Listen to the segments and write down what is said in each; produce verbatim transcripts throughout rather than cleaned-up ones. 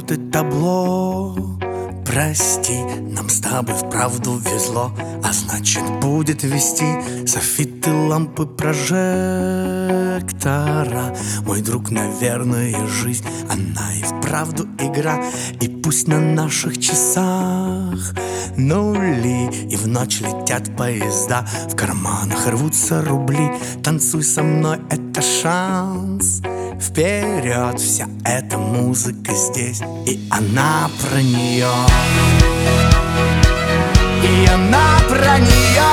вот и табло. Прости, нам с тобой вправду везло, а значит будет вести софиты, лампы, прожектора. Мой друг, наверное, жизнь, она и вправду игра. И пусть на наших часах нули, и в ночь летят поезда, в карманах рвутся рубли. Танцуй со мной, это шанс. Вперед, вся эта музыка здесь, и она про нее, и она про нее,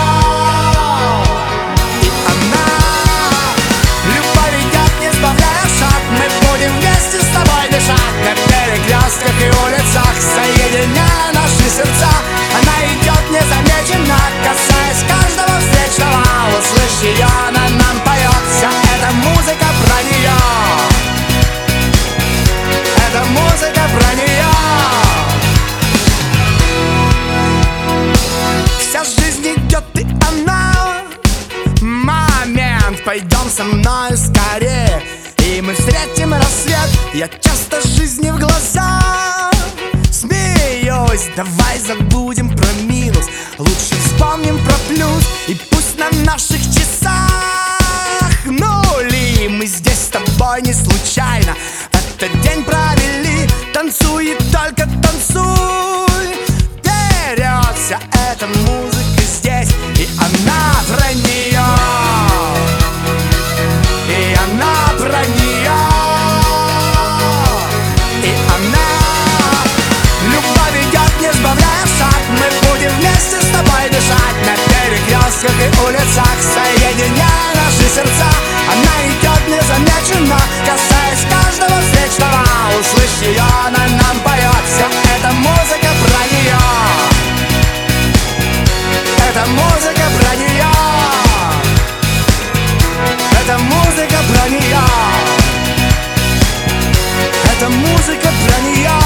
и она. Любовь идет, не сбавляя шаг, мы будем вместе с тобой дышать на перекрестках и улицах, соединяя наши сердца. Она идет незамеченно, касаясь каждого встречного. Услышь ее, она нам поет, вся эта музыка про нее. Эта музыка про нее. Вся жизнь идет, и она. Момент, пойдем со мной скорее, и мы встретим рассвет. Я часто жизни в глаза смеюсь. Давай забудем про минус, лучше вспомним про плюс. И пусть на наших часах нули, мы здесь с тобой не случайно этот день провели. Танцуй и только танцуй. Вперед, вся эта музыка здесь, и она про нее, и она про нее, и она. Любовь идет, не сбавляя шаг, мы будем вместе с тобой дышать на перекрестках и улицах, соединяя наши сердца. Она идет незамеченно, касаясь каждого встречного. Услышь ее, она нам поет, вся эта музыка про нее. Эта музыка про нее. Эта музыка про нее. Эта музыка про нее.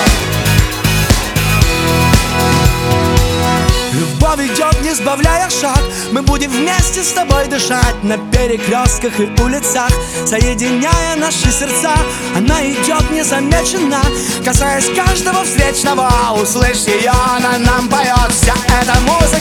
Любовь идет, не сбавляя шаг, мы будем вместе с тобой дышать на перекрестках и улицах, соединяя наши сердца. Она идет незамеченно, касаясь каждого встречного. Услышь ее, она нам поет, вся эта музыка